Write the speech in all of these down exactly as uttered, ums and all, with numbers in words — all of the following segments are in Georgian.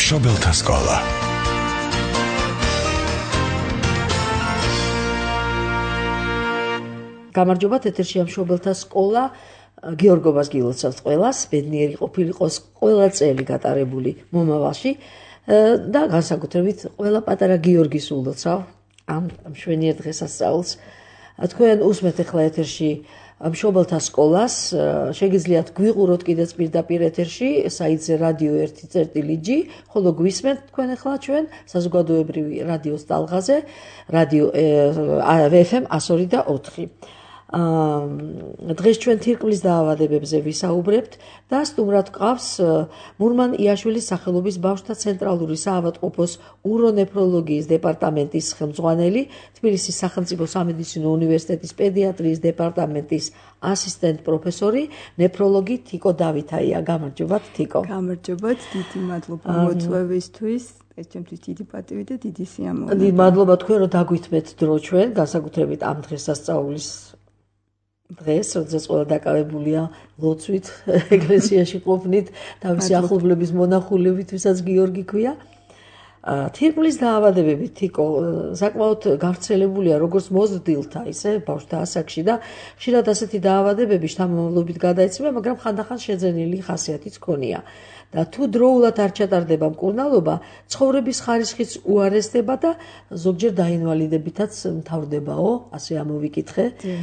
მშობელთა სკოლა. გამარჯობათ, ეთერშია მშობელთა სკოლა. გიორგობას გილოცავთ ყველას, ბედნიერი ყოფილიყოს ყველა წელი გატარებული მომავალში და განსაკუთრებით ყველა პატარა გიორგის ულოცავ ამ მშვენიერ დღესასწაულს. თქვენ უსმენთ ახლა ეთერში მშობელთა სკოლას, შეგიძლიათ გვიყუროთ კიდეც პირდაპირ ეთერში საიტზე რადიო ერთი წერტილი ჯი, ხოლო გვისმენთ თქვენ ახლა ჩვენ საზოგადოებრივი რადიოს ტალღაზე, რადიო ეფ ემ one oh two და ოთხი. დღეს ჩვენ თირკმლის დაავადებებზე ვისაუბრებთ და სტუმრად გვყავს მურმან იაშვილის სახელობის ბავშვთა ცენტრალური საავადმყოფოს ურონეფროლოგიის დეპარტამენტის ხელმძღვანელი, თბილისის სახელმწიფო სამედიცინო უნივერსიტეტის პედიატრიის დეპარტამენტის ასისტენტ პროფესორი, ნეფროლოგი თიკო დავითაია. გამარჯობათ, თიკო. გამარჯობათ, დიდი მადლობა მოწვევისთვის. ეს ჩემთვის დიდი პატივი და დიდი სიამოვნება. დიდი მადლობა თქვენ რომ დაგვითმეთ დრო ჩვენ, განსაკუთრებით ამ დღესასწაულის დღეს, როდესაც ყველა დაკავებულია ლოცვით, ეკლესიაში ყოფნით, თავისი ახლობლების მონახულებით, ვისაც გიორგი ქვია. თირკმლის დაავადებები, თიკო, საკმაოდ გავრცელებულია როგორც მოზრდილთა, ისე ბავშვთა ასაკში და ხშირად ასეთი დაავადებები შთამომავლობით გადაეცემა, მაგრამ ხანდახან შეძენილი ხასიათიც ჰქონია. და თუ დროულად არ ჩატარდება მკურნალობა, ცხოვრების ხარისხიც უარესდება და ზოგჯერ დაინვალიდებითაც მთავრდებაო, ასე ამოვიკითხე.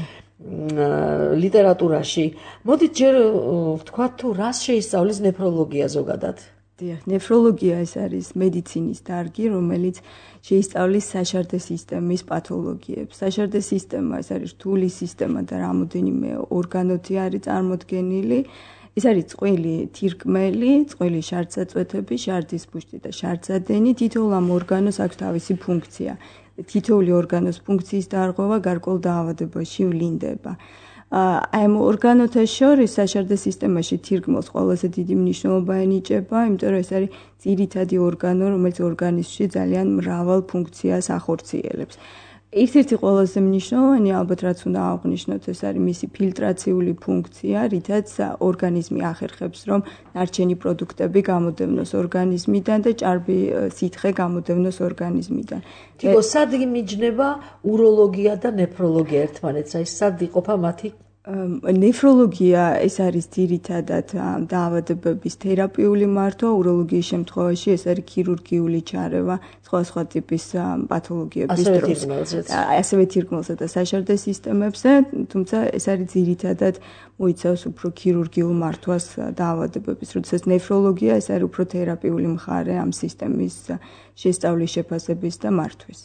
ლიტერატურაში. მოდით ჯერ ვთქვათ თუ რას შეისწავლის ნეფროლოგია ზოგადად? დიახ, ნეფროლოგია ეს არის მედიცინის დარგი, რომელიც შეისწავლის საშარდე სისტემის პათოლოგიებს. საშარდე სისტემა ეს არის რთული სისტემა და რამოდენიმე ორგანოთი არის წარმოდგენილი. ეს არის წყვილი, თირკმელი, წყვილი შარდსაწვეთები, შარდის ბუშტი და შარდსადენი. თითოეულ ამ ორგანოს აქვს თავისი ფუნქცია. თითოეული ორგანოს ფუნქციის დარღვევა გარკვეულ დაავადებაში ვლინდება. აი ამ ორგანოთა შორის საშარდე სისტემაში თირკმელს ყველაზე დიდი მნიშვნელობა ენიჭება, იმიტომ რომ ეს არის ძირითადი ორგანო, რომელიც ორგანიზმში ძალიან მრავალ ფუნქციას ახორციელებს. ერთ-ერთი ყველაზე მნიშვნელოვანი, ალბათ რაც უნდა აღვნიშნოთ, ეს არის მისი ფილტრაციული ფუნქცია, რითაც ორგანიზმი ახერხებს, რომ ნარჩენი პროდუქტები გამოდევნოს ორგანიზმიდან და ჭარბი სითხე გამოდევნოს ორგანიზმიდან. თიკო, სად იმიჯნება უროლოგია და ნეფროლოგია ერთმანეთს? აი, სად იყოფა მათი? ნეფროლოგია ეს არის ძირითადად დაავადებების თერაპიული მართვა, უროლოგიის შემთხვევაში ეს არის ქირურგიული ჩარევა სხვადასხვა ტიპის პათოლოგიების დროს. ასევე თირკმელსა და საშარდე სისტემებზე, თუმცა ეს არის ძირითადად მოიცავს უფრო ქირურგიულ მართვას დაავადებების, როდესაც ნეფროლოგია ეს არის უფრო თერაპიული მხარე ამ სისტემის შესწავლის, შეფასების და მართვის.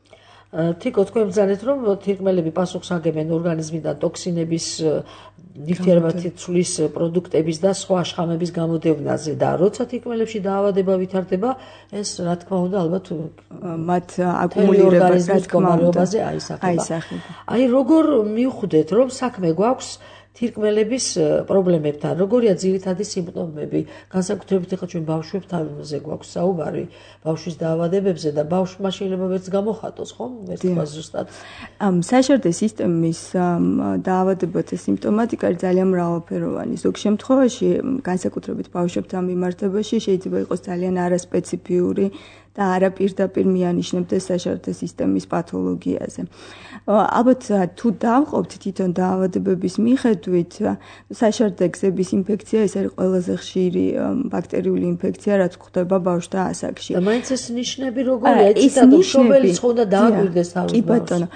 თიკო, თქვენ ბრძანეთ, რომ თირკმელები პასუხს აგებენ ორგანიზმიდან ტოქსინების, ნივთიერებათა ცვლის პროდუქტების და სხვა შხამების გამოდევნაზე და როცა თირკმელებში დაავადება ვითარდება, ეს რა თქმა უნდა, ალბათ მათ აკუმულირებას რა თქმა უნდა აისახება. აი, როგორ მივხვდეთ, რომ საქმე გვაქვს თირკმელების პრობლემებთან, როგორია ძირითადი სიმპტომები, განსაკუთრებით ახლა ჩვენ ბავშვებთანზე გვაქვს საუბარი, ბავშვის დაავადებებზე და ბავშვმა შეიძლება ვერც გამოხატოს, ხომ? ვერ თქვა ზუსტად. ამ საშარდე სისტემის დაავადებათა სიმპტომატიკა არის ძალიან მრავალფეროვანი. ზოგ შემთხვევაში, განსაკუთრებით ბავშვებთან მიმართებაში შეიძლება იყოს ძალიან არასპეციფიური და არა პირდაპირ მიანიშნებდეს საშარდე სისტემის პათოლოგიაზე. ალბათ თუ დავყობთ თვითონ დაავადებების მიხედვით, საშარდე გზების ინფექცია ეს არის ყველაზე ხშირი ბაქტერიული ინფექცია, რაც გვხვდება ბავშვთა ასაკში. და მაინც ეს ნიშნები როგორია? იცით, შობელის ხო უნდა დააკვირდეს თავის ბავშვს? კი ბატონო.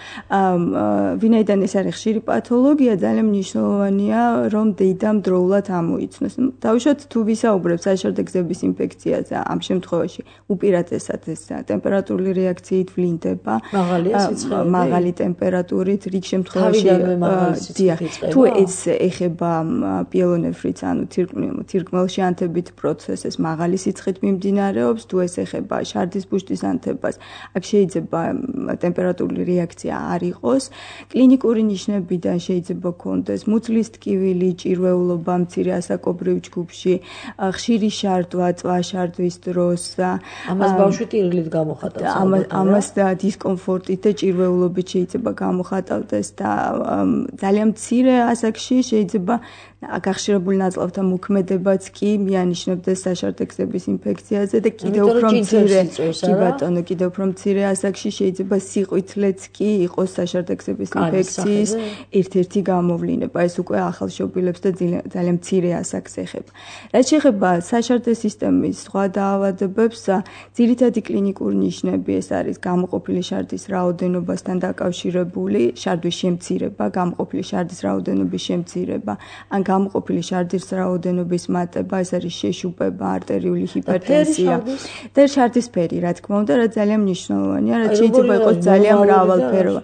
ვინაიდან ეს არის ხშირი პათოლოგია, ძალიან მნიშვნელოვანია, რომ დეიდამ დროულად ამოიცნოს. დავუშვათ თუ ვისაუბრებთ საშარდე გზების ინფექციაზე, ამ შემთხვევაში უპირატესად ეს ტემპერატურული რეაქციით ვლინდება. მაღალია სიცხე. მაღალი ტემპერატურით, რიგ შემთხვევაში დიახ. თუ ეს ეხება პიელონეფრიტს, ანუ თირკმელში ანთებით პროცესს, მაღალი სიცხით მიმდინარეობს, თუ ეს ეხება შარდის ბუშტის ანთებას, აქ შეიძლება ტემპერატურული რეაქცია არ იყოს. კლინიკური ნიშნებიდან შეიძლება ქონდეს მუცლის ტკივილი, ჭირვეულობა მცირე ასაკობრივ ჯგუფში, ხშირი შარდვა, წვაშარდვის დროს. ამას ბავშვი ტირილით გამოხატავს. ამას და დისკომფორტით და ჭირვეულობით შეიძლება გამოხატავდეს და ძალიან მცირე ასაკში შეიძლება გახშირებული ნაწლავთა მოქმედებაც კი მიანიშნებდეს საშარდე გზების ინფექციაზე და კიდევ უფრო მცირე კი ბატონო კიდევ უფრო მცირე ასაკში შეიძლება სიყვითლეც კი იყოს საშარდე გზების ინფექციის ერთ-ერთი გამოვლინება. ეს უკვე ახალშობილებს და ძალიან მცირე ასაკს ეხება. რაც შეეხება საშარდე სისტემის სხვა დაავადებებს, ძირითადი კლინიკური ნიშნები ეს არის გამოყოფილი შარდის რაოდენობასთან დაკავშირებული შარდვის შემცირება, გამოყოფილი შარდის რაოდენობის შემცირება, ან გამოყოფილი შარდის რაოდენობის მატება, ეს არის შეშუპება, არტერიული ჰიპერტენზია და შარდის ფერი, რა თქმა უნდა, რა ძალიან მნიშვნელოვანია, რაც შეიძლება იყოს ძალიან მრავალფეროვანი.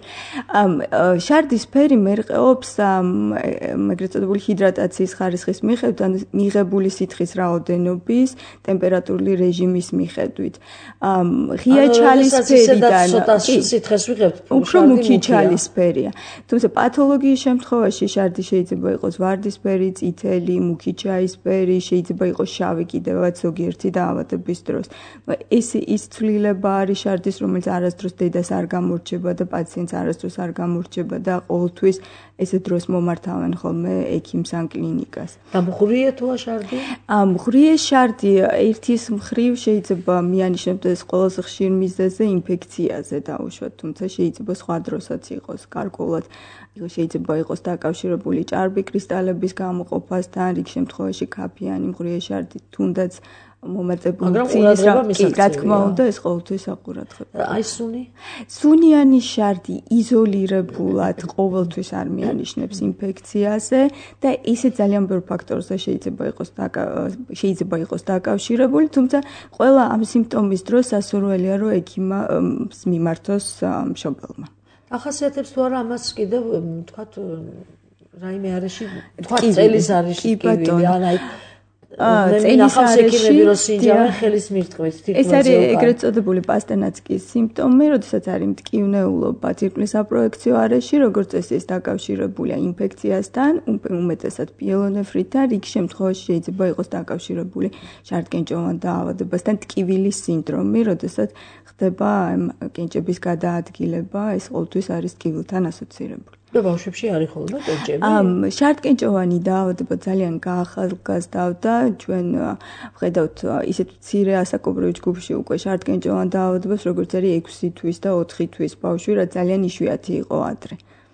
შარდის ფერი მერყეობს ეგრეთ წოდებული ჰიდრატაციის ხარისხის მიხედვით, მიღებული სითხის რაოდენობის, ტემპერატურული რეჟიმის მიხედვით. ღია ჩალისფერიდან სითხეს ვიღებთ, უფრო მუქი ჩალისფერია. თუმცა პათოლოგიის შემთხვევაში შარდი შეიძლება იყოს ვარდისფერი, წითელი, მუქი ჩაისფერი, შეიძლება იყოს შავი კიდევაც ზოგიერთი დაავადების დროს. ეს ის ცვლილება არის შარდის, რომელიც არასდროს დედას არ გამორჩება და პაციენტს არასდროს არ გამორჩება და ყოველთვის ესე დროს მომართავენ ხოლმე ექიმს ან კლინიკას. და მღვრიე თუ შარდი? მღვრიე შარდი ერთის მხრივ შეიძლება მიანიშნებდეს ყველაზე ხშირ მიზეზზე ინფექციაზე დაუშვათ, თუმცა შეიძლება სხვა დროსაც იყოს გარკვეულად შეიძლება იყოს დაკავშირებული ჭარბი კრისტალების გამოყოფასთან, რიგ შემთხვევაში ქაფიანი მღვრიე შარდი თუნდაც მომაწებული წინის რა თქმა უნდა ეს ყოველთვის საყურადღებოა. აი სუნი? სუნიანი შარდი იზოლირებულად ყოველთვის არ მიანიშნებს ინფექციაზე და ისე ძალიან ბევრ ფაქტორზე შეიძლება იყოს შეიძლება იყოს დაკავშირებული, თუმცა ყველა ამ სიმპტომის დროს სასურველია რომ ექიმს მიმართოს მშობელმა. ახასიათებს თუ არა ამას კიდევ თქვათ რაიმე არეში თქვათ წელის არეში ტკივილი ან აი წელის არეში ხელის მირტყმით ეს არის ეგრეთ წოდებული პასტერნაცკის სიმპტომი, როდესაც არის მტკივნეულობა ძირკვლის აპროექციო არეში, როგორც წესი ეს დაკავშირებულია ინფექციასთან, უმეტესად პიელონეფრიტთან, რიგ შემთხვევაში შეიძლება იყოს დაკავშირებული შარდკენჭოვან დაავადებასთან, ტკივილის სინდრომი, როდესაც ხდება კენჭების გადაადგილება, ეს ყოველთვის არის ტკივილთან ასოცირებული. და ბავშვებში არის ხოლმე კენჭები? შარდკენჭოვანი დაავადება ძალიან გაახალგაზრდავდა, ჩვენ ვხედავთ ისეთ მცირე ასაკობრივ ჯგუფში უკვე შარდკენჭოვან დაავადებას, როგორც არის ექვსი თვის და ოთხი თვის ბავშვი, რაც ძალიან იშვიათი იყო ადრე.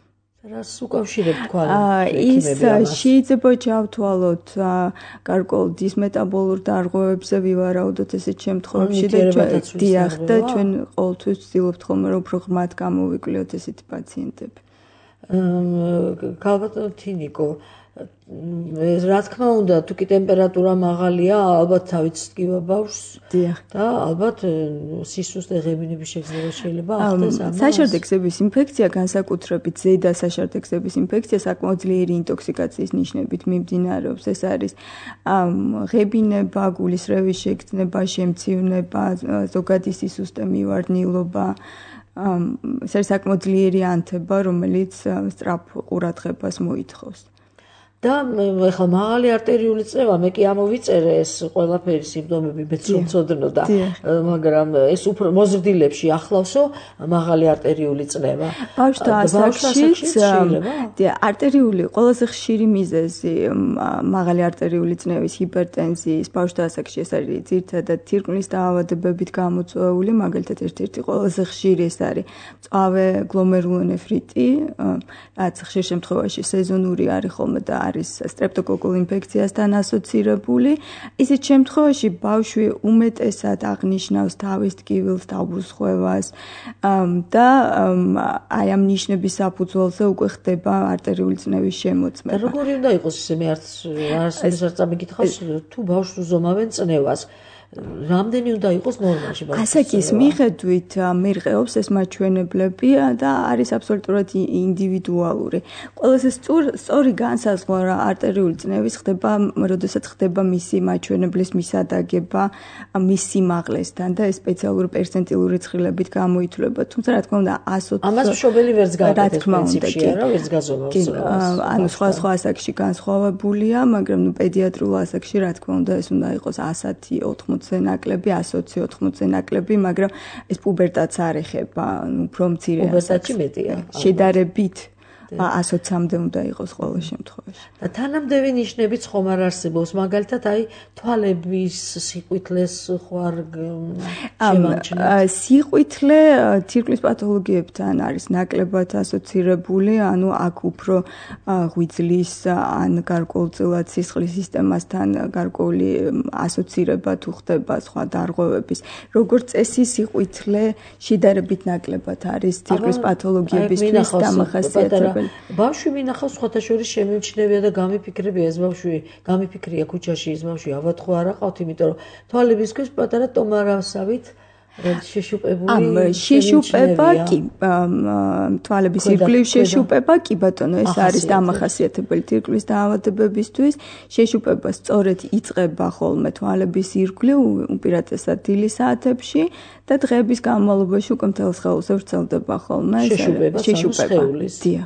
რას უკავშირებთ თქვენ? ის შეიძლება ჩავთვალოთ გარკვეულ დისმეტაბოლურ დარღვევებზე ვივარაუდოთ ესეთ შემთხვევებში და დიახ და ჩვენ ყოველთვის ვცდილობთ ხოლმე რომ უფრო ღრმად გამოვიკვლიოთ ესეთი პაციენტები. გალბატონო თინიკო, რა თქმა უნდა, თუ კი ტემპერატურა მაღალია, ალბათ თავით სკივა ბავშვს და ალბათ სისუსტე ღებინების შეგრძნება შეიძლება ახდეს ამას. საშარდე გზების ინფექცია, განსაკუთრებით ზედა საშარდე გზების ინფექცია საკმაოდ ძლიერი ინტოქსიკაციის ნიშნებით მიმდინარეობს. ეს არის ღებინება, გულის რევის შეგრძნება, შემციუნება, ზოგადი სისუსტე მივარდნილობა. ეს არის საკმაოდ ძლიერი ანთება, რომელიც სწრაფ ყურადღებას მოითხოვს. და ეხლა მაღალი არტერიული წნევა, მე კი ამოვიწერე ეს ყველაფერი სიმპტომები მეც რომ ცოდნოდა, მაგრამ ეს უფრო მოზრდილებში ახლავსო მაღალი არტერიული წნევა. ბავშვთა ასაკშიც არტერიული ყველაზე ხშირი მიზეზი მაღალი არტერიული წნევის ჰიპერტენზიის ბავშვთა ასაკში ეს არის ძირითადად თირკმლის დაავადებებით გამოწვეული, მაგალითად ერთ-ერთი ყველაზე ხშირი ეს არის მწვავე გლომერულონეფრიტი, რაც ხშირ შემთხვევაში სეზონური არის ხოლმე და არის სტრეპტოკოკულ ინფექციასთან ასოცირებული. ისეთ შემთხვევაში ბავშვი უმეტესად აღნიშნავს თავის ტკივილს, დაუბრუნებას და აი ამ ნიშნების საფუძველზე უკვე ხდება არტერიული წნევის შემოწმება. როგორი უნდა იყოს ესე მე არც არც არ წამიკითხავს თუ ბავშვს უზომავენ წნევას. რამდენი უნდა იყოს ნორმალში ბავშვს? ასაკის მიხედვით მერყეობს ეს მაჩვენებლები და არის აბსოლუტურად ინდივიდუალური. ყველაზე სწორი განსაზღვრა არტერიული წნევის ხდება, როდესაც ხდება მისი მაჩვენებლის მისადაგება მის სიმაღლესთან და ეს სპეციალური პერცენტილური ცხრილებით გამოითვლება. თუმცა რა თქმა უნდა ასოც ამას მშობელი ვერც გააკეთებს პრინციპში არა, ვერც გაზომავს. ანუ სხვა სხვა ასაკში განსხვავებულია, მაგრამ ნუ პედიატრულ ასაკში რა თქმა უნდა ეს უნდა იყოს ასათი ოთხმოცი ნაკლები, ასოცი ოთხმოცი ნაკლები, მაგრამ ეს პუბერტატს არ ეხება, უფრო მცირე პუბერტატში მეტია. შედარებით ასოცამდე უნდა იყოს ყოველ შემთხვევაში. და თანამდევი ნიშნებიც ხომ არ არსებობს, მაგალითად, აი თვალების სიყვითლეს ხوار შემამჩნევ. სიყვითლე თირკმლის პათოლოგიებთან არის ნაკლებად ასოცირებული, ანუ აქ უფრო ღვიძლის ან გარკვეულწილად სისხლის სისტემასთან გარკვეული ასოცირება თუ ხდება სხვა დარღვევების. როგორც წესი სიყვითლე შედარებით ნაკლებად არის თირკმლის პათოლოგიებისთვის დამახასიათებელი. ბავშვი მინახავს სხვათა შორის შემიმჩნევია და გამიფიქრებია ეს ბავშვი, გამიფიქრია ქუჩაში ეს ბავშვი ალბათ ხო არ აყავთ, იმიტომ რომ თვალების ქვეშ პატარა ტომარასავით შეშუპებული. ამ შეშუპება კი თვალების ირგვლივ შეშუპება კი ბატონო ეს არის დამახასიათებელი თირკმლის დაავადებებისთვის. შეშუპება სწორედ იწყება ხოლმე თვალების ირგვლივ უპირატესად დილის საათებში და დღეების განმავლობაში უკვე მთელ სხეულზე ვრცელდება ხოლმე შეშუპება. დიახ.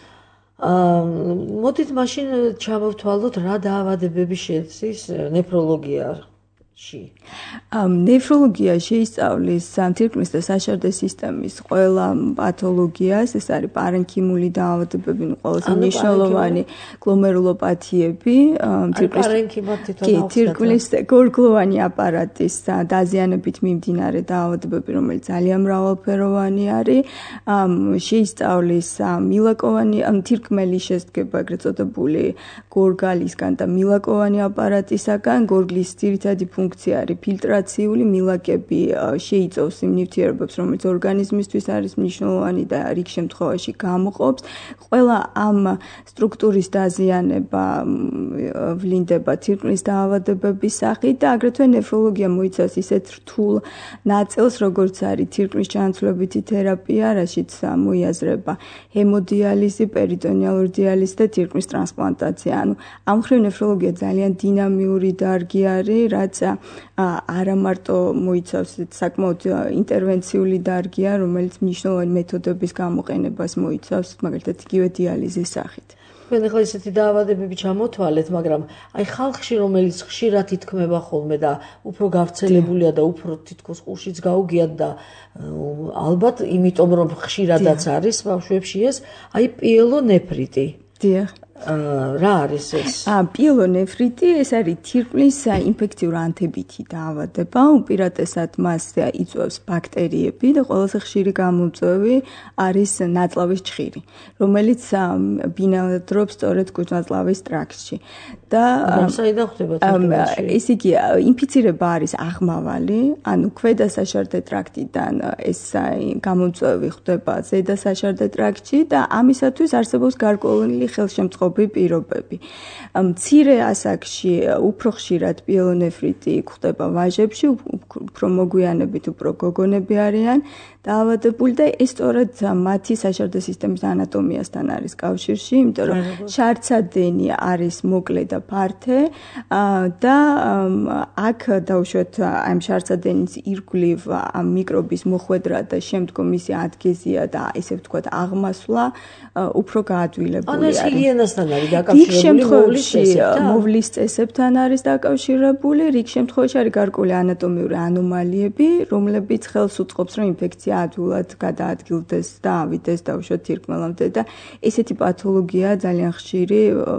მოდით მაშინ ჩამოვთვალოთ რა დაავადებები შედის ნეფროლოგიაში. ნეფროლოგია შეისწავლის თირკმლის და საშარდე სისტემის ყველა პათოლოგიას, ეს არის პარენქიმული დაავადებები, ყველაზე მნიშვნელოვანი გლომერულოპათიები, თირკმლის გორგლოვანი აპარატის დაზიანებით მიმდინარე დაავადებები, რომელიც ძალიან მრავალფეროვანი არის, შეისწავლის მილაკოვანი, თირკმელი შედგება ეგრეთ წოდებული გორგალისგან და მილაკოვანი აპარატისაგან, გორგლის ძირითადი ფუნქცია არის ფილტრაციული მილაკები შეიწოვს იმ ნივთიერებებს, რომელიც ორგანიზმისთვის არის მნიშვნელოვანი და რიგ შემთხვევაში გამოყოფს. ყველა ამ სტრუქტურის დაზიანება ვლინდება თირკმლის დაავადებების სახით და აგრეთვე ნეფროლოგია მოიცავს ისეთ რთულ ნაწილს, როგორც არის თირკმლის ჩანაცვლებითი თერაპია, რაშიც მოიაზრება ჰემოდიალიზი, პერიტონიალური დიალიზი და თირკმლის ტრანსპლანტაცია. ანუ ამ მხრივ ნეფროლოგია ძალიან დინამიური დარგი არის, რაც არა მარტო მოიცავს საკმაოდ ინტერვენციული დარგია, რომელიც მნიშვნელოვანი მეთოდების გამოყენებას მოიცავს, მაგალითად იგივე დიალიზის სახით. თქვენ ახლა ისეთი დაავადებები ჩამოთვალეთ, მაგრამ აი ხალხში რომელიც ხშირად ითქმება ხოლმე და უფრო გავრცელებულია და უფრო თითქოს ყურშიც გაუგიათ და ალბათ იმიტომ რომ ხშირადაც არის ბავშვებში ეს, აი პიელონეფრიტი. დიახ. რა არის ეს? პიელონეფრიტი ეს არის თირკმლის ინფექციური ანთებითი დაავადება, უპირატესად მას იწვევს ბაქტერიები და ყველაზე ხშირი გამომწვევი არის ნაწლავის ჭხირი, რომელიც ბინადრობს სწორედ კუჭ-ნაწლავის ტრაქტში. და საიდან ხდება თირკმელში? ეს იგი ინფიცირება არის აღმავალი, ანუ ქვედა საშარდე ტრაქტიდან ეს გამომწვევი ხდება ზედა საშარდე ტრაქტში და ამისათვის არსებობს გარკვეული ხელშემწყობი პირობები. მცირე ასაკში უფრო ხშირად პიელონეფრიტი ხდება ვაჟებში, უფრო მოგვიანებით უფრო გოგონები არიან დაავადებული და ეს სწორედ მათი საშარდე სისტემის ანატომიასთან არის კავშირში, იმიტომ რომ შარცადენი არის მოკლე და ფართე და აქ დავუშვათ ამ შარცადენის ირგვლივ ამ მიკრობის მოხვედრა და შემდგომ მისი ადგეზია და ესე ვთქვათ აღმასვლა უფრო გაადვილებული არის. ანუ ეს ჰიგიენასთან არის დაკავშირებული, მოვლის წესებთან არის დაკავშირებული, რიგ შემთხვევაში არის გარკვეული ანატომიური ანომალიები, რომლებიც ხელს უწყობს, რომ ინფექცია ადვილად გადაადგილდეს და ავიდეს დავუშვათ თირკმელამდე და ესეთი პათოლოგია ძალიან ხშირი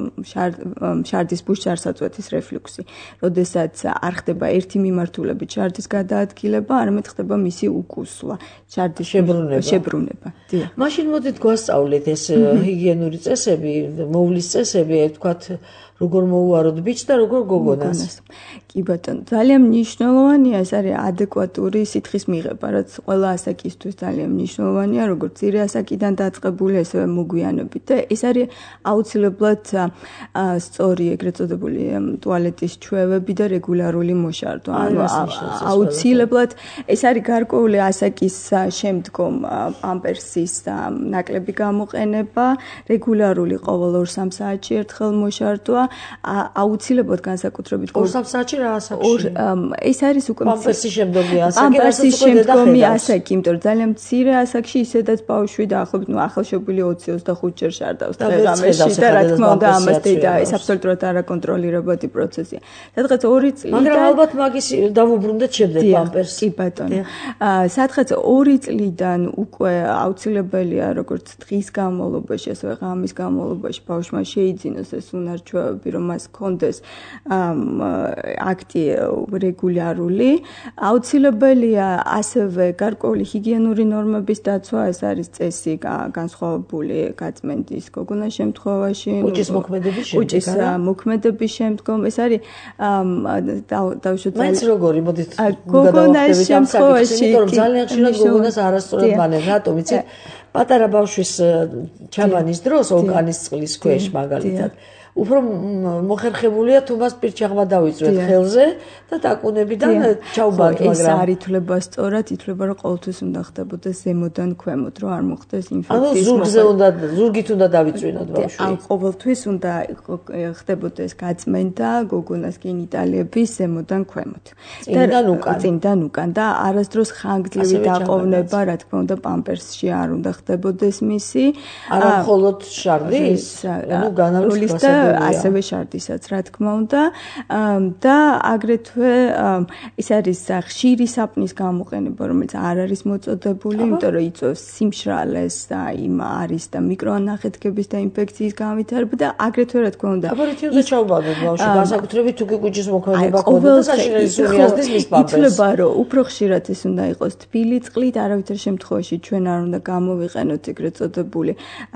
შარდის ბუშ-შარსაწვეთის რეფლიუქსი. როდესაც არ ხდება ერთი მიმართულებით შარდის გადაადგილება, არამედ ხდება მისი უკუსვლა, შარდის შებრუნება. მაშინ მოდით გვასწავლეთ ეს ჰიგიენური წესები, მოვლის წესები, ვთქვათ, როგორ მოუაროთ ბიჭს და როგორ გოგონას. კი ბატონო, ძალიან მნიშვნელოვანია ეს არის ადეკვატური სითხის მიღება, რაც ყველა ასაკისთვის ძალიან მნიშვნელოვანია, როგორც ძირი ასაკიდან დაწყებული, ასევე მოგვიანებით და ეს არის აუცილებლად სწორი ეგრეთ წოდებული ტუალეტის ჩვევები და რეგულარული მოშარდვა. ანუ აუცილებლად ეს არის გარკვეული ასაკის შემდგომ პამპერსის ნაკლები გამოყენება, რეგულარული ყოველ ორ-სამ საათში ერთხელ მოშარდვა აუცილებლად განსაკუთრებით ორ სამ საათში რა ასაკში? ეს არის უკვე პამპერსი შემდგომი ასაკი, პამპერსი შემდგომი ასაკი, იმიტომ რომ ძალიან მცირე ასაკში ისედაც ბავშვი დაახლოებით ნუ ახალშობილი ოცი ოცდახუთ ჯერ შარდავს დღე-ღამეში და რა თქმა უნდა ამას დედა ეს აბსოლუტურად არაკონტროლირებადი პროცესია. სადღაც ორი წლიდან მაგრამ ალბათ მაგის დავუბრუნდეთ შემდეგ პამპერსს. კი ბატონო. სადღაც ორი წლიდან უკვე აუცილებელია როგორც დღის განმავლობაში, ასევე ღამის განმავლობაში ბავშვმა შეიძინოს ეს უნარჩვევები, რომ მას ჰქონდეს აქტი რეგულარული. აუცილებელია ასევე გარკვეული ჰიგიენური ნორმების დაცვა, ეს არის წესი განსხვავებული გაწმენდის გოგონას შემთხვევაში, უჯის მოქმედების შემდგომ. უჯის მოქმედების შემდგომ, ეს არის დავუშვათ მაინც როგორი, მოდით გოგონას შემთხვევაში, იმიტომ რომ ძალიან ხშირად გოგონას არასწორად ბანენ, რატომ იცით? პატარა ბავშვის ჩაბანის დროს ორგანის წყლის ქვეშ მაგალითად უფრო მოხერხებულია თუ მას პირჩაღმა დავიწვეთ ხელზე და დაკუნებიდან ჩაუბართ, მაგრამ ეს არ ითვლება სწორად, ითვლება რომ ყოველთვის უნდა ხდებოდეს ზემოდან ქვემოთ, რომ არ მოხდეს ინფექციის. ანუ ზურგზე უნდა ზურგით უნდა დავიწვინოთ ბავშვი. ან ყოველთვის უნდა ხდებოდეს გაწმენდა გოგონას გენიტალიების ზემოდან ქვემოთ. წინიდან უკან. წინიდან უკან და არასდროს ხანგრძლივი დაყოვნება, რა თქმა უნდა, პამპერსში არ უნდა ხდებოდეს მისი. არა მხოლოდ შარდის, ანუ განავრცელების ასევე შარდისაც, რა თქმა უნდა, და აგრეთვე ის არის ხშირი საპნის გამოყენება, რომელიც არ არის მოწოდებული, იმიტომ რომ იწვევს სიმშრალეს და იმ არის და მიკროანახეთქების და ინფექციის განვითარება და აგრეთვე რა თქმა უნდა. აბა რითი უნდა ჩაუბარდოთ ბავშვი, განსაკუთრებით თუ კი კუჭის მოქმედება ქონდა და საშინელი სუნი ასდის მის პამპერსს. ითვლება რომ უფრო ხშირად ეს უნდა იყოს თბილი წყლით, არავითარ შემთხვევაში ჩვენ არ უნდა გამოვიყენოთ ეგრეთ წოდებული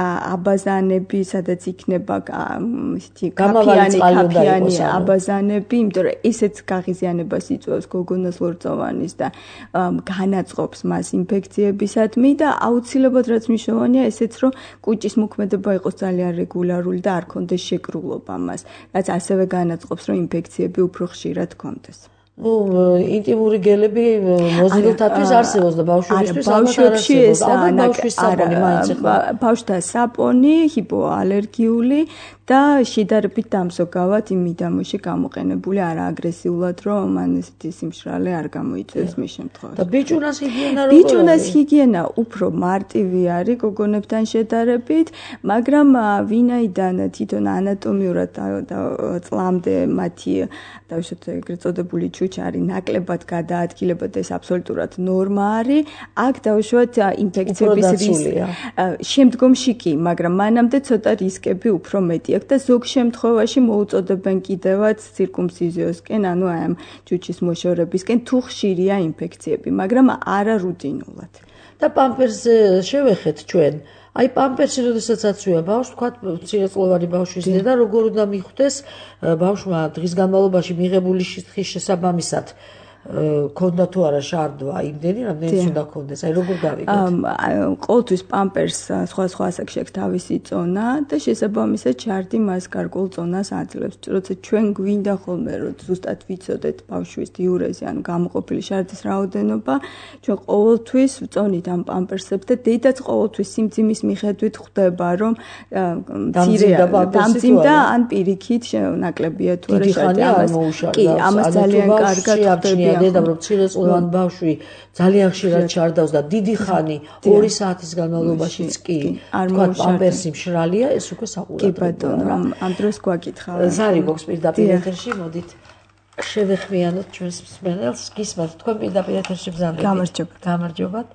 აბაზანები, სადაც იქნება ისეთი კაფიანი კაფიანი აბაზანები, იმიტომ რომ ესეც გაღიზიანებას იწვევს გოგონას ლორწოვანის და განაწყობს მას ინფექციებისადმი და აუცილებლად რაც მნიშვნელოვანია ესეც რომ კუჭის მოქმედება იყოს ძალიან რეგულარული და არ ქონდეს შეკრულობა მას, რაც ასევე განაწყობს რომ ინფექციები უფრო ხშირად ქონდეს. ну ინტიმური გელები მოზრდილთათვის არსებობს და ბავშვებისთვის ბავშვებში ეს ბავშვის საპონი მაინც ხო ბავშვთა საპონი ჰიპოალერგიული და შედარებით დამსოგავად იმ მიდამოში გამოყენებული არა აგრესიულად რომ მან ესეთი სიმშრალე არ გამოიწვევს მის შემთხვევაში და ბიჭუნას ჰიგიენა როგორია ბიჭუნას ჰიგიენა უფრო მარტივი არის გოგონებთან შედარებით მაგრამ ვინაიდან თვითონ ანატომიურად და წლამდე მათი დავუშვათ ეგრეთ წოდებული ჩუჩარი ნაკლებად გადაადგილება და ეს აბსოლუტურად ნორმა არის აქ დავუშვათ ინფექციების რისკი შემდგომში კი მაგრამ მანამდე ცოტა რისკები უფრო მეტია და ზოგ შემთხვევაში მოუწოდებენ კიდევაც ცირკუმციზიოსკენ, ანუ აი ამ ჩუჩის მოშორებისკენ თუ ხშირია ინფექციები, მაგრამ არა რუტინულად. და პამპერსზე შევეხეთ ჩვენ. აი პამპერსი როდესაც აცვია ბავშვს, თქვა მცირეწლოვანი ბავშვის დედა როგორ უნდა მიხვდეს ბავშვმა დღის განმავლობაში მიღებული შითხის შესაბამისად ქონდა თუ არა შარდვა იმდენი რამდენიც უნდა ქონდეს აი როგორ გავიგოთ ყოველთვის პამპერს სხვა სხვა ასაკში აქვს თავისი წონა და შესაბამისად შარდი მას გარკვეულ წონას აძლევს როცა ჩვენ გვინდა ხოლმე რომ ზუსტად ვიცოდეთ ბავშვის დიურეზი ანუ გამოყოფილი შარდის რაოდენობა ჩვენ ყოველთვის ვწონით ამ პამპერსებს და დედაც ყოველთვის სიმძიმის მიხედვით ხვდება რომ დამძიმდა ან პირიქით ნაკლებია თუ არა შარდი ამას კი ამას ძალიან კარგად ხვდები დედა რომ მცირეწლოვან ბავშვი ძალიან ხშირად ჩარდავს და დიდი ხანი ორი საათის განმავლობაშიც კი თქვა პამპერსი მშრალია ეს უკვე საყურადღებოა კი ბატონო ამ დროს გვაკითხავენ ზარი გვაქვს პირდაპირ ეთერში მოდით შევეხმიანოთ ჩვენს მსმენელს გისმენთ თქვენ პირდაპირ ეთერში ბრძანდებით გამარჯობათ გამარჯობათ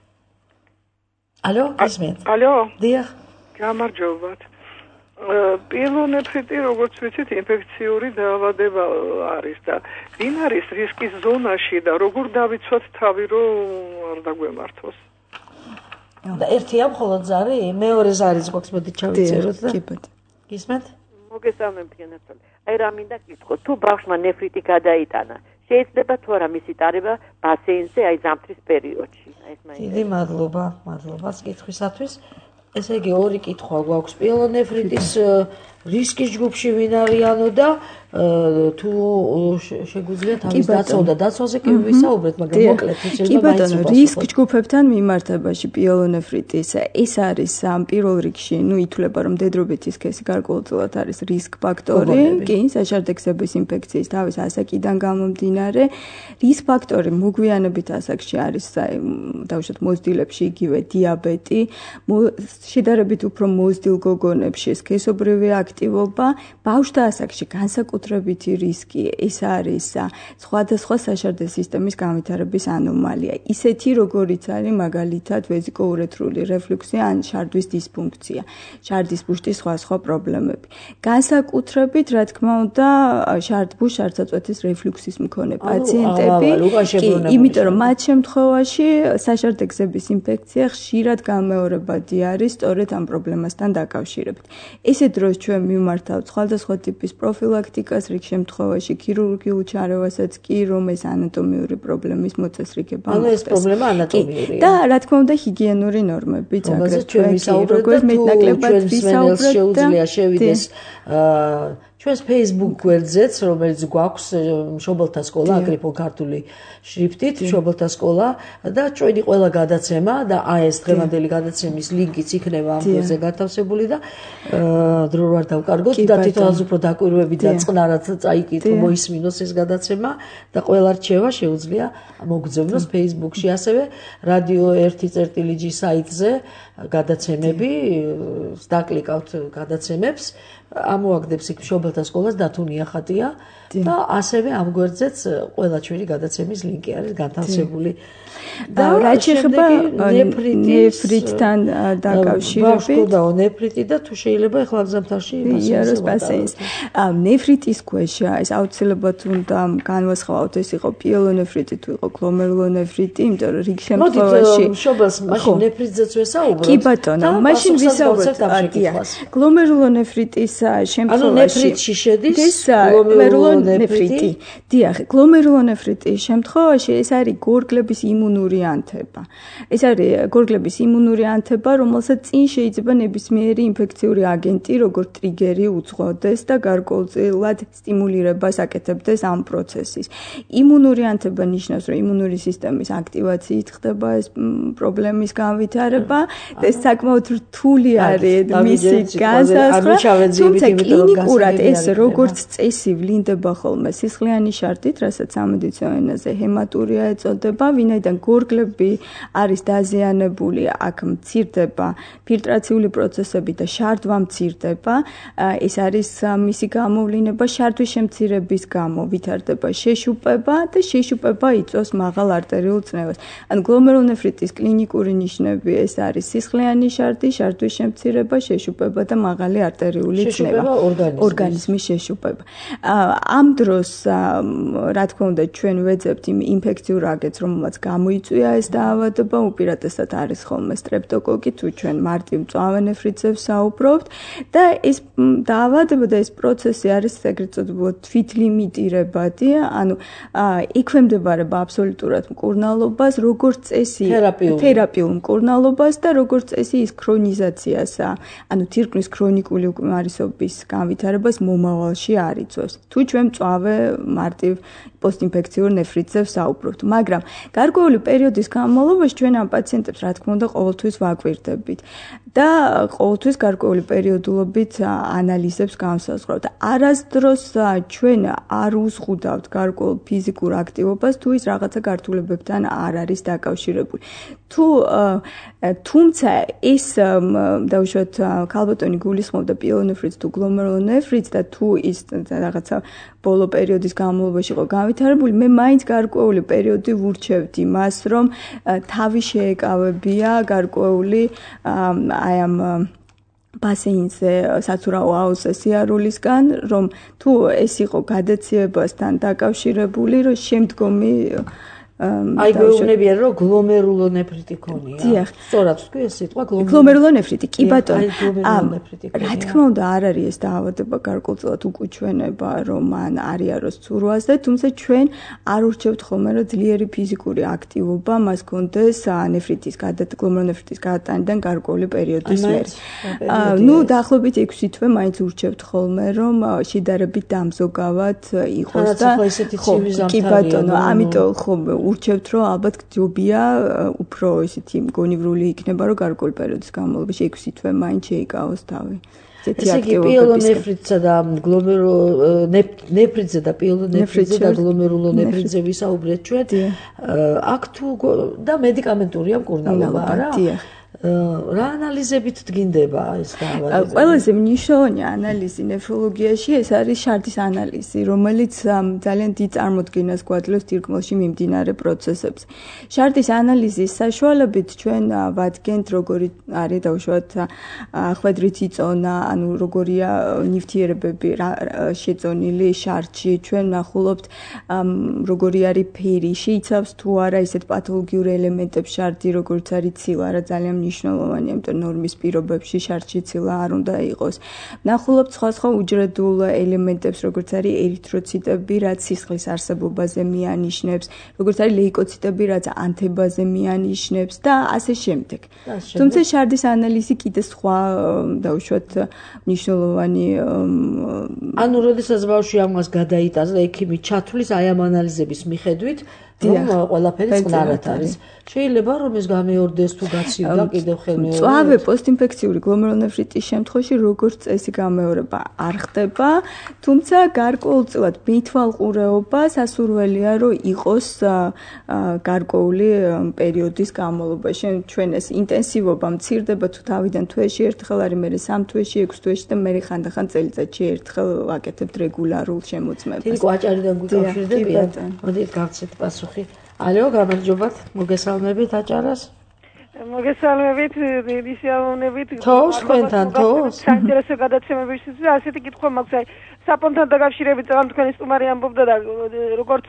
ალო გისმენთ ალო დიახ გამარჯობათ პილონეფრიტი როგორც ვიცით ინფექციური დაავადება არის და ვინ არის რისკის ზონაში და როგორ დავიცვათ თავი რომ არ დაგვემართოს და ერთია მხოლოდ ზარი მეორე ზარიც გვაქვს მოდი ჩავიწეროთ და გისმენთ მოგესალმებით გენერალი აი რა მინდა გითხოთ თუ ბავშვმა ნეფრიტი გადაიტანა შეიძლება თუ არა მისი ტარება ბასეინზე აი ზამთრის პერიოდში აი ეს მაინც დიდი მადლობა მადლობა კითხვისათვის ესე იგი ორი კითხვა გვაქვს პილონეფრიტის რისკის ჯგუფში ვინ არიანო და თუ შეგვიძლია თავის დაცვა და დაცვაზე კი ვისაუბრეთ, მაგრამ მოკლედ შეიძლება მაინც რისკ ჯგუფებთან მიმართებაში პიელონეფრიტის ეს არის პირველ რიგში, ну ითვლება რომ დედრობითი სქესი გარკვეულწილად არის რისკ ფაქტორი, კი, საშარდე გზების ინფექციის თავის ასაკიდან გამომდინარე. რისკ ფაქტორი მოგვიანებით ასაკში არის დავუშვათ მოზრდილებში იგივე დიაბეტი, შედარებით უფრო მოზრდილ გოგონებში სქესობრივი აქტივობა, ბავშვთა ასაკში განსაკუთრებითი რისკი ეს არის სხვადასხვა საშარდე სისტემის განვითარების ანომალია. ისეთი როგორიც არის მაგალითად ვეზიკოურეთრული რეფლუქსი ან შარდვის დისფუნქცია, შარდის ბუშტის სხვა სხვა პრობლემები. განსაკუთრებით, რა თქმა უნდა, შარდბუშ შარდსაწვეთის რეფლუქსის მქონე პაციენტები, კი, იმიტომ რომ მათ შემთხვევაში საშარდე გზების ინფექცია ხშირად გამეორებადი არის სწორედ ამ პრობლემასთან დაკავშირებით. ესე დროს ჩვენ მიმართავთ სხვადასხვა ტიპის პროფილაქტიკას, რიგ შემთხვევაში ქირურგიულ ჩარევასაც კი, რომ ეს ანატომიური პრობლემის მოწესრიგება მოხდეს. ანუ ეს პრობლემა ანატომიურია. და რა თქმა უნდა ჰიგიენური ნორმებიც აგრეთვე როგორც მეტნაკლებად ვისაუბრეთ, შეუძლია შევიდეს ჩვენს Facebook გვერდზეც, რომელიც გვაქვს მშობელთა სკოლა, აკრიფო ქართული შრიფტით, მშობელთა სკოლა და ჩვენი ყველა გადაცემა და აი ეს დღევანდელი გადაცემის ლინკიც იქნება ამ გვერდზე გათავსებული და დრო არ დავკარგოთ და თვითონაც უფრო დაკვირვები და წყნარად წაიკითხო, მოისმინოს ეს გადაცემა და ყველა რჩევა შეუძლია მოგძებნოს Facebook-ში, ასევე რადიო ერთი წერტილი ჯი საიტზე გადაცემები, დაკლიკავთ გადაცემებს, ამოაგდებს იქ მშობელთა სკოლას დათუნია ხატია და ასევე ამ გვერდზეც ყველა ჩვენი გადაცემის ლინკი არის გათავსებული. და რა შეიძლება ნეფრიტთან დაკავშირებით და ნეფრიტი და თუ შეიძლება ახლა ზამთარში იაროს ბასეინს. ნეფრიტის ქვეშ ეს აუცილებლად უნდა განვასხვაოთ, ეს იყო პიელონეფრიტი თუ იყო გლომერულონეფრიტი, იმიტომ რომ რიგ შემთხვევაში მშობელს მაშინ ნეფრიტზეც ვესაუბროთ. კი ბატონო, მაშინ ვისაუბროთ გლომერულონეფრიტის შემთხვევაში. ანუ ნეფრიტში შედის გლომერულონეფრიტი. დიახ, გლომერულონეფრიტის შემთხვევაში ეს არის გორგლების იმუნური ანთება. ეს არის გორგლების იმუნური ანთება, რომელსაც წინ შეიძლება ნებისმიერი ინფექციური აგენტი, როგორც ტრიგერი უძღვოდეს და გარკვეულწილად სტიმულირებას აკეთებდეს ამ პროცესის. იმუნური ანთება ნიშნავს, რომ იმუნური სისტემის აქტივაციით ხდება ეს პრობლემის განვითარება და ეს საკმაოდ რთული არის მისი განსაზღვრა. თუმცა კლინიკურად ეს როგორც წესი ვლინდება ხოლმე სისხლიანი შარდით, რასაც სამედიცინო ენაზე ჰემატურია ეწოდება, ვინაიდან გორგლები არის დაზიანებული, აქ მცირდება ფილტრაციული პროცესები და შარდვა მცირდება. ეს არის მისი გამოვლინება შარდვის შემცირების გამო, ვითარდება შეშუპება და შეშუპება იწვევს მაღალ არტერიულ წნევას. ან გლომერულონეფრიტის კლინიკური ნიშნები ეს არის სისხლიანი შარდი, შარდვის შემცირება, შეშუპება და მაღალი არტერიული წნევა, ორგანიზმის შეშუპება. ამ დროს რა თქმა უნდა ჩვენ ვეძებთ იმ ინფექციურ აგენტს, რომელმაც გამოიწვია ეს დაავადება, უპირატესად არის ხოლმე სტრეპტოკოკი, თუ ჩვენ მარტივ მწვავე ნეფრიტზე ვსაუბრობთ და ეს დაავადება და ეს პროცესი არის ეგრეთ წოდებული თვითლიმიტირებადი, ანუ ექვემდებარება აბსოლუტურად მკურნალობას, როგორც წესი თერაპიულ მკურნალობას და როგორც წესი ის ქრონიზაციას, ანუ თირკმლის ქრონიკული უკმარისობის განვითარებას მომავალში არ იწვევს. თუ ჩვენ მწვავე მარტივ პოსტინფექციურ ნეფრიტზე ვსაუბრობთ, მაგრამ გარკვეული პერიოდის განმავლობაში ჩვენ ამ პაციენტებს რა თქმა უნდა ყოველთვის ვაკვირდებით და ყოველთვის გარკვეული პერიოდულობით ანალიზებს განსაზღვრავთ. არასდროს ჩვენ არ უზღუდავთ გარკვეულ ფიზიკურ აქტივობას, თუ ის რაღაცა გართულებებთან არ არის დაკავშირებული. თუ თუმცა ეს დავუშვათ ქალბატონი გულისხმობდა პიელონეფრიტს თუ გლომერულონეფრიტს და თუ ის რაღაცა ბოლო პერიოდის განმავლობაში იყო განვითარებული, მე მაინც გარკვეული პერიოდი ვურჩევთ იმას, რომ თავი შეეკავებია გარკვეული აი ამ ბასეინზე საცურაო აუზზე სიარულისგან, რომ თუ ეს იყო გადაციებასთან დაკავშირებული, რომ შემდგომი აი გვეუბნებიან რომ გლომერულონეფრიტი ქონია. სწორად თქვი ეს სიტყვა გლომერულონეფრიტი. კი ბატონო. რა თქმა უნდა არ არის ეს დაავადება გარკვეულწილად უკუჩვენება რომ მან არიაროს ცურვას და თუმცა ჩვენ არ ურჩევთ ხოლმე რომ ძლიერი ფიზიკური აქტივობა მას კონდეს ნეფრიტის გადატანა გლომერულონეფრიტის გადატანიდან გარკვეული პერიოდის მერე. ნუ დაახლოებით ექვსი თვე მაინც ურჩევთ ხოლმე რომ შედარებით დამზოგავად იყოს და კი ბატონო ამიტომ ხო ურჩევთ რომ ალბათ ჯობია უფრო ისეთი გონივრული იქნება რომ გარკვეული პერიოდის განმავლობაში ექვსი თვე მაინც შეიკავოს თავი. ესე იგი პიელონეფრიტსა და გლომერულონეფრიტზე და პიელონეფრიტზე და გლომერულონეფრიტზე ვისაუბრეთ ჩვენ. აქ თუ და მედიკამენტურია მკურნალობა არა? რა ანალიზებით დგინდება ეს დაავადება? ყველაზე მნიშვნელოვანი ანალიზი ნეფროლოგიაში ეს არის შარდის ანალიზი, რომელიც ძალიან დიდ წარმოდგენას გვაძლევს თირკმელში მიმდინარე პროცესებზე. შარდის ანალიზის საშუალებით ჩვენ ვადგენთ როგორი არის დაუშვათ ხვედრი წიწონა, ანუ როგორია ნივთიერებები შეწონილი შარდში, ჩვენ ნახულობთ როგორი არის ფერი, შეიცავს თუ არა ისეთ პათოლოგიურ ელემენტებს შარდი, როგორც არის ცილა, რა ძალიან მნიშვნელოვანია, იმიტომ ნორმის პირობებში შარდში ცილა არ უნდა იყოს. ნახულობთ სხვა-სხვა უჯრედულ ელემენტებს, როგორც არის ერითროციტები, რაც სისხლის არსებობაზე მიანიშნებს, როგორც არის ლეიკოციტები, რაც ანთებაზე მიანიშნებს და ასე შემდეგ. თუმცა შარდის ანალიზი კიდე სხვა დაუშვათ მნიშვნელოვანი ანუ როდესაც ბავშვი ამას გადაიტანს და ექიმი ჩათვლის აი ამ ანალიზების მიხედვით რომ ყველაფერი წყნარად არის. შეიძლება რომ ეს გამეორდეს თუ გაცივდა კიდევ ხელმეორედ. მწვავე პოსტინფექციური გლომერულონეფრიტის შემთხვევაში როგორც წესი გამეორება არ ხდება, თუმცა გარკვეულწილად მითვალყურეობა სასურველია რომ იყოს გარკვეული პერიოდის განმავლობაში. ჩვენ ეს ინტენსივობა მცირდება თუ თავიდან თვეში ერთხელ არის, მერე სამ თვეში, ექვს თვეში და მერე ხანდახან წელიწადში ერთხელ ვაკეთებთ რეგულარულ შემოწმებას. თითქოს აჭარიდან გვიკავშირდებიან. მოდით გავცეთ პასუხი. ალო, გამარჯობათ, მოგესალმებით აჭარას. მოგესალმებით, ისიამოვნებით. თოს თქვენთან, თოს. საინტერესო გადაცემებისთვის ასეთი კითხვა მაქვს, აი, საპონთან დაკავშირებით ამ თქვენი სტუმარი ამბობდა და როგორც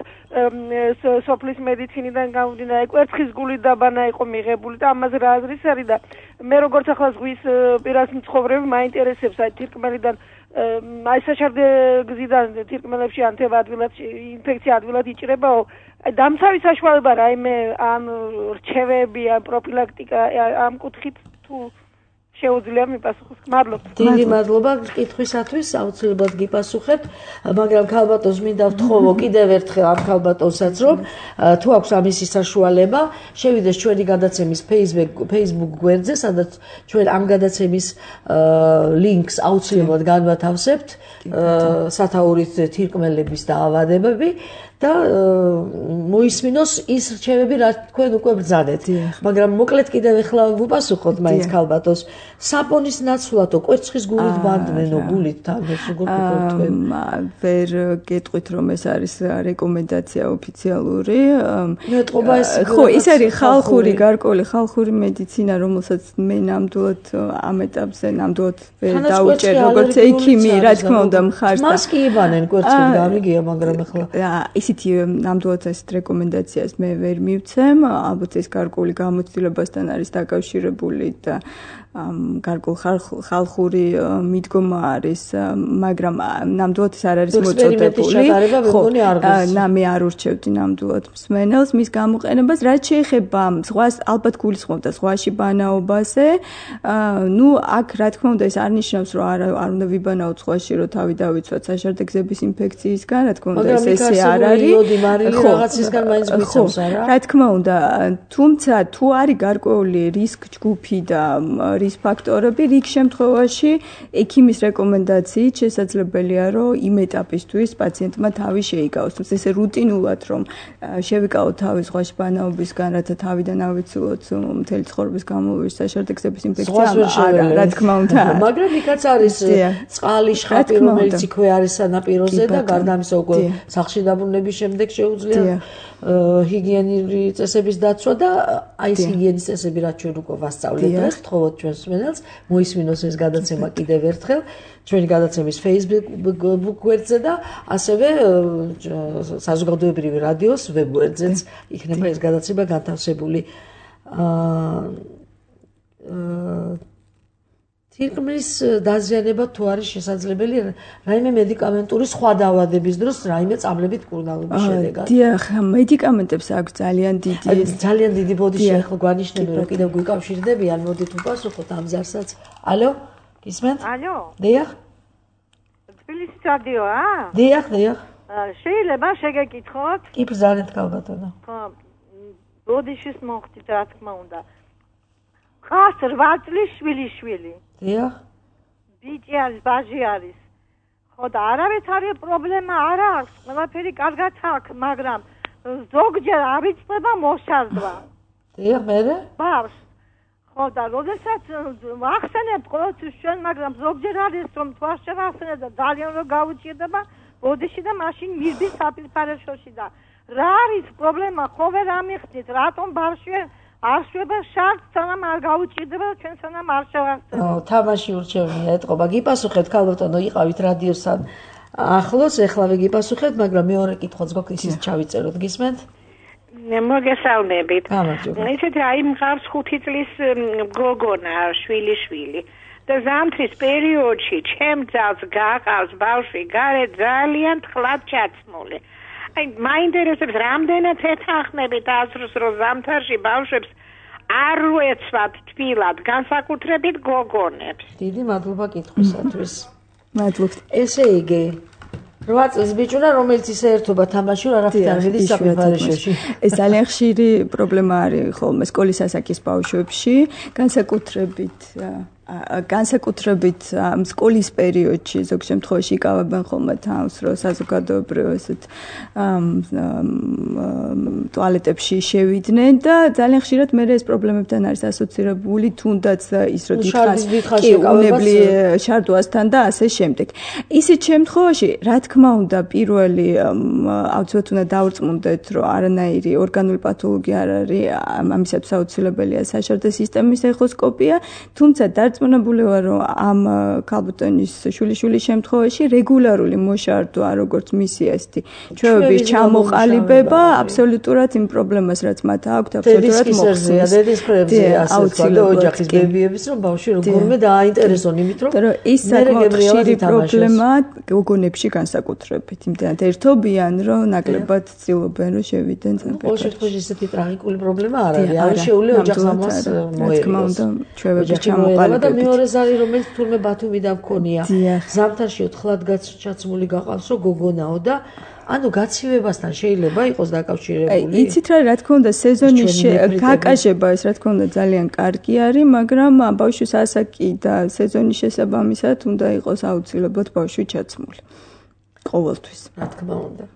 სოფლის მედიცინიდან გამომდინარე, აი, კვერცხის გული დაბანა იყო მიღებული და ამაზე რა აზრის არის და მე როგორც ახლა ზღვის პირას მცხოვრები მაინტერესებს, აი, თირკმელიდან აი საშარდე გზიდან თირკმელებში ანთება ადვილად ინფექცია ადვილად იჭრებაო. დამცავი საშუალება რაიმე ამ რჩევები, ამ პროფილაქტიკა ამ კუთხით თუ შეუძლია მიპასუხოს. მადლობა. დიდი მადლობა კითხვისათვის, აუცილებლად გიპასუხებთ, მაგრამ ქალბატონს მინდა ვთხოვო კიდევ ერთხელ ამ ქალბატონსაც, რომ თუ აქვს ამისი საშუალება, შევიდეს ჩვენი გადაცემის Facebook გვერდზე, სადაც ჩვენ ამ გადაცემის ლინკს აუცილებლად განვათავსებთ, სათაურით თირკმელების დაავადებები. და მოისმინოს ის რჩევები, რაც თქვენ უკვე ბრძანეთ. მაგრამ მოკლედ კიდევ ახლა ვუპასუხოთ მაინც ქალბატონს. საპონის ნაცვლადო კვერცხის გულით ბანდნენო გულით თან როგორ თქვენ? ვერ გეტყვით რომ ეს არის რეკომენდაცია ოფიციალური. მეტყობა ეს ხო, ის არის ხალხური გარკვეული ხალხური მედიცინა, რომელსაც მე ნამდვილად ამ ეტაპზე ნამდვილად ვერ დაუჭერ, როგორც ექიმი, რა თქმა უნდა, მხარს და მას კი იბანენ კვერცხით გამიგია, მაგრამ ახლა ისეთი ნამდვილად ესეთ რეკომენდაციას მე ვერ მივცემ, ალბათ ეს გარკვეული გამოცდილებასთან არის დაკავშირებული და გარკვეულ ხალხური მიდგომა არის, მაგრამ ნამდვილად ეს არ არის მოწოდებული. ხო, და მე არ ურჩევდი ნამდვილად მსმენელს მის გამოყენებას, რაც შეეხება ზღვას, ალბათ გულისხმობ და ზღვაში ბანაობაზე. ნუ აქ რა თქმა უნდა ეს არ ნიშნავს, რომ არ არ უნდა ვიბანაოთ ზღვაში, რომ თავი დავიცვათ საშარდე გზების ინფექციისგან, რა თქმა უნდა ეს ესე არ არის. იოდი, მარილი რაღაცისგან მაინც გვიწევს, არა? რა თქმა უნდა, თუმცა თუ არის გარკვეული რისკ ჯგუფი და რის ფაქტორები, რიგ შემთხვევაში ექიმის რეკომენდაციით შესაძლებელია, რომ იმ ეტაპისთვის პაციენტმა თავი შეიკავოს. თუმცა ესე რუტინულად რომ შევიკავოთ თავი ზღვაში ბანაობისგან, რათა თავიდან ავიცილოთ მთელი ცხოვრების განმავლობაში საშარდე გზების ინფექცია, არა, რა თქმა უნდა. მაგრამ იქაც არის წყალი, შხაპი, რომელიც იქვე არის სანაპიროზე და გარდა ამისა უკვე სახლში დაბრუნების დაბრუნების შემდეგ შეუძლია ჰიგიენური წესების დაცვა და აი ეს ჰიგიენის წესები რაც ჩვენ უკვე ვასწავლეთ დღეს, თხოვოთ ჩვენს მსმენელს, მოისმინოს ეს გადაცემა კიდევ ერთხელ ჩვენი გადაცემის Facebook გვერდზე და ასევე საზოგადოებრივი რადიოს ვებ გვერდზეც იქნება ეს გადაცემა განთავსებული. თირკმლის დაზიანება თუ არის შესაძლებელი რაიმე მედიკამენტური სხვა დაავადების დროს რაიმე წამლებით კურნალობის შედეგად. დიახ, მედიკამენტებს აქვს ძალიან დიდი ძალიან დიდი ბოდიში ახლა გვანიშნები რომ კიდევ გვიკავშირდებიან, მოდით უპასუხოთ ამ ზარსაც. ალო, გისმენთ? ალო. დიახ. თბილისის რადიოა? დიახ, დიახ. შეიძლება შეგეკითხოთ? კი, ბრძანეთ ქალბატონო. ხო, ბოდიშის მოხდით რა თქმა უნდა. ხას რვა წლის შვილი შვილი. დიახ. ბიჭი არის, ბაჟი არის. ხო და არავითარი პრობლემა არ აქვს, ყველაფერი კარგად აქვს, მაგრამ ზოგჯერ ავიწყდება მოშარდვა. დიახ, მერე? ბავშვს. ხო და როდესაც ვახსენებთ ყოველთვის ჩვენ, მაგრამ ზოგჯერ არის რომ თუ არ შევახსენებთ და ძალიან რომ გაუჭირდება ბოდიში და მაშინ მივიდი საფილფარაშოში და რა არის პრობლემა, ხო ვერ ამიხსნით, რატომ ბავშვი არ შვება შარდს, სანამ არ გაუჭირდება და ჩვენ სანამ არ შევახსენებთ. ო, თამაში ურჩევნია ეთყობა. გიპასუხეთ ქალბატონო, იყავით რადიოსთან ახლოს, ეხლავე გიპასუხეთ, მაგრამ მეორე კითხვაც გვაქვს, ისიც ჩავიწეროთ, გისმენთ? მოგესალმებით. გამარჯობა. ისეთ აი მყავს ხუთი წლის გოგონა, შვილი შვილი. და ზამთრის პერიოდში ჩემ ძალს გაყავს ბავშვი გარეთ ძალიან თხლად ჩაცმული. აი მაინტერესებს რამდენად ეთანხმებით აზრს რომ ზამთარში ბავშვებს არ უეცვათ თბილად განსაკუთრებით გოგონებს. დიდი მადლობა კითხვისათვის. მადლობთ. ესე იგი რვა წლის ბიჭუნა რომელიც ისე ერთობა თამაში რომ არაფერი არ მიდის საფილფარაშოში. ეს ძალიან ხშირი პრობლემა არის ხოლმე სკოლის ასაკის ბავშვებში, განსაკუთრებით განსაკუთრებით სკოლის პერიოდში ზოგ შემთხვევაში იკავებენ ხოლმე თავს, რომ საზოგადოებრივ ესეთ ტუალეტებში შევიდნენ და ძალიან ხშირად მე ეს პრობლემებთან არის ასოცირებული, თუნდაც ის რომ დიდხანს უნებლი შარდვასთან და ასე შემდეგ. ისეთ შემთხვევაში, რა თქმა უნდა, პირველი აუცილებლად უნდა დავრწმუნდეთ, რომ არანაირი ორგანული პათოლოგია არ არის, ამისათვის აუცილებელია საშარდე სისტემის ეხოსკოპია, თუმცა დარწმუნებული ვარ, რომ ამ ქალბატონის შვილიშვილის შემთხვევაში რეგულარული მოშარდვა, როგორც მისი ესეთი ჩვევების ჩამოყალიბება, აბსოლუტურად იმ პრობლემას, რაც მათ აქვთ, აბსოლუტურად მოხსნის. დედის ფრებზე ასე თქვა და ოჯახის ბებიების, რომ ბავშვი როგორმე დააინტერესონ იმით, რომ ის საკმაოდ ხშირი პრობლემა გოგონებში განსაკუთრებით. იმდენად ერთობიან, რომ ნაკლებად ცდილობენ, რომ შევიდნენ საფილფაროში. ყოველ შემთხვევაში ესეთი ტრაგიკული პრობლემა არ არის. არ შეუძლია ოჯახს ამას მოერგოს. თქმა უნდა, ჩვევების ჩამოყალიბება და მეორე ზარი რომელიც თურმე ბათუმიდან მქონია ზამთარში თხლად ჩაცმული გაყავს რომ გოგონაო და ანუ გაცივებასთან შეიძლება იყოს დაკავშირებული. იცით რა, რა თქმა უნდა, სეზონის გაკაშება ეს რა თქმა უნდა ძალიან კარგი არის, მაგრამ ბავშვის ასაკი და სეზონის შესაბამისად უნდა იყოს აუცილებლად ბავშვი ჩაცმული. ყოველთვის. რა თქმა უნდა.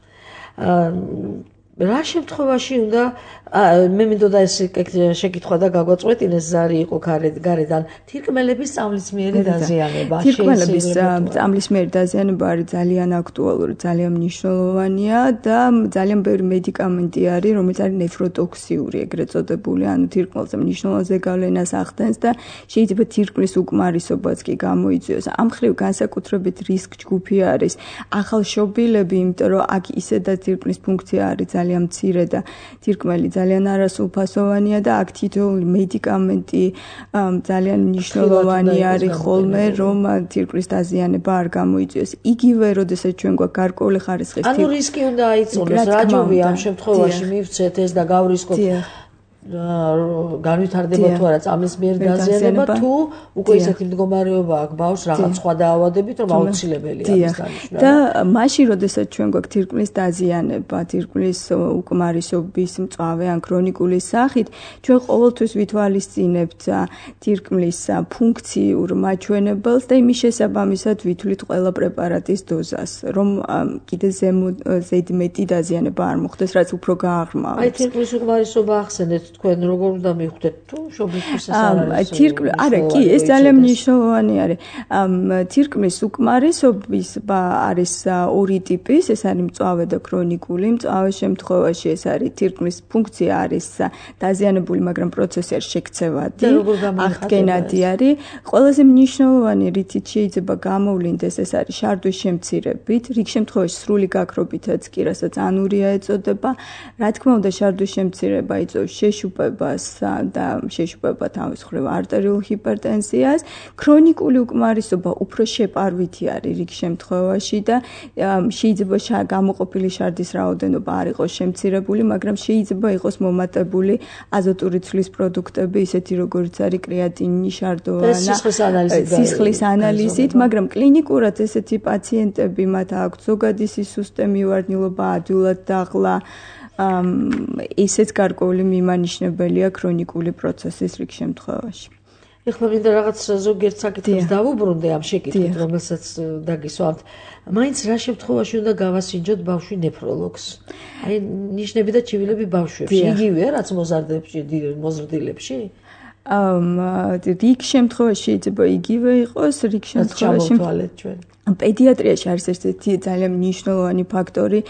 რა შემთხვევაში უნდა მე მინდოდა ეს შეკითხვა და გაგვაწყვეტინეს ზარი იყო გარედან თირკმელების წამლისმიერი დაზიანება. თირკმელების წამლისმიერი დაზიანება არის ძალიან აქტუალური, ძალიან მნიშვნელოვანია და ძალიან ბევრი მედიკამენტი არის, რომელიც არის ნეფროტოქსიური, ეგრეთ წოდებული, ანუ თირკმელზე მნიშვნელოვან ზეგავლენას ახდენს და შეიძლება თირკმლის უკმარისობაც კი გამოიწვიოს. ამ ხრივ განსაკუთრებით რისკ ჯგუფი არის ახალშობილები, იმიტომ რომ აქ ისედაც თირკმლის ფუნქცია არის ძალიან მცირე და თირკმელი ძალიან არასრულფასოვანია და აქ თითოეული მედიკამენტი ძალიან მნიშვნელოვანი არის ხოლმე, რომ თირკმლის დაზიანება არ გამოიწვიოს. იგივე, როდესაც ჩვენ გვაქვს გარკვეული ხარისხის თირკმელი. ანუ რისკი უნდა აიწონოს, რა ჯობია ამ შემთხვევაში მივცეთ ეს და გავრისკოთ. განვითარდება თუ არა წამლის მიერ დაზიანება თუ უკვე ისეთი მდგომარეობა აქვს ბავშვს რაღაც სხვა დაავადებით რომ აუცილებელია ამის დანიშნა. და მაშინ როდესაც ჩვენ გვაქვს თირკმლის დაზიანება, თირკმლის უკმარისობის მწვავე ან ქრონიკული სახით, ჩვენ ყოველთვის ვითვალისწინებთ თირკმლის ფუნქციურ მაჩვენებელს და იმის შესაბამისად ვითვლით ყველა პრეპარატის დოზას, რომ კიდე ზემო ზედმეტი დაზიანება არ მოხდეს, რაც უფრო გააღრმავებს. აი თირკმლის უკმარისობა ახსენეთ თქვენ როგორ უნდა მივხვდეთ თუ მშობლისთვის ეს არ არის? თირკმლის არა კი ეს ძალიან მნიშვნელოვანი არის. თირკმლის უკმარისობის არის ორი ტიპის, ეს არის მწვავე და ქრონიკული. მწვავე შემთხვევაში ეს არის თირკმლის ფუნქცია არის დაზიანებული, მაგრამ პროცესი არის შექცევადი, აღდგენადი არის. ყველაზე მნიშვნელოვანი რითიც შეიძლება გამოვლინდეს ეს არის შარდვის შემცირებით, რიგ შემთხვევაში სრული გაქრობითაც კი, რასაც ანურია ეწოდება. რა თქმა უნდა, შარდვის შემცირება იწვევს შეშუპებას და შეშუპება თავის მხრივ არტერიულ ჰიპერტენზიას. ქრონიკული უკმარისობა უფრო შეპარვითი არის რიგ შემთხვევაში და შეიძლება გამოყოფილი შარდის რაოდენობა არ იყოს შემცირებული, მაგრამ შეიძლება იყოს მომატებული აზოტური ცვლის პროდუქტები, ისეთი როგორც არის კრეატინინი, შარდოვანა, სისხლის ანალიზით, მაგრამ კლინიკურად ესეთი პაციენტები მათ აქვთ ზოგადი სისუსტე მივარდნილობა, ადვილად დაღლა, ესეც გარკვეული მიმანიშნებელია ქრონიკული პროცესის რიგ შემთხვევაში. ეხლა მინდა რაღაც ზოგიერთ საკითხებს დავუბრუნდე ამ შეკითხვით, რომელსაც დაგისვამთ. მაინც რა შემთხვევაში უნდა გავასინჯოთ ბავშვი ნეფროლოგს? აი ნიშნები და ჩივილები ბავშვებში იგივეა, რაც მოზარდებში, მოზრდილებში? რიგ შემთხვევაში შეიძლება იგივე იყოს, რიგ შემთხვევაში ჩამოვთვალეთ ჩვენ. პედიატრიაში არის ერთ-ერთი ძალიან მნიშვნელოვანი ფაქტორი.